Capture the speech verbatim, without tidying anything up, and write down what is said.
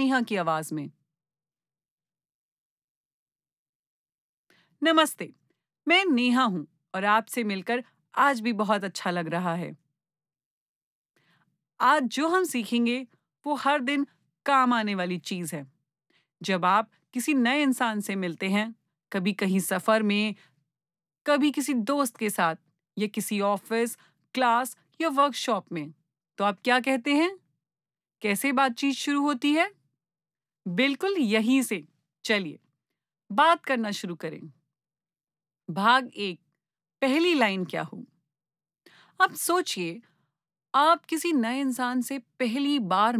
नेहा की आवाज में। नमस्ते, मैं नेहा हूं और आपसे मिलकर आज भी बहुत अच्छा लग रहा है। आज जो हम सीखेंगे वो हर दिन काम आने वाली चीज है। जब आप किसी नए इंसान से मिलते हैं, कभी कहीं सफर में, कभी किसी दोस्त के साथ या किसी ऑफिस, क्लास या वर्कशॉप में, तो आप क्या कहते हैं? कैसे बातचीत शुरू होती है? बिल्कुल यहीं से। चलिए बात करना शुरू करें। भाग एक, पहली लाइन क्या हो? अब सोचिए, आप किसी नए इंसान से पहली बार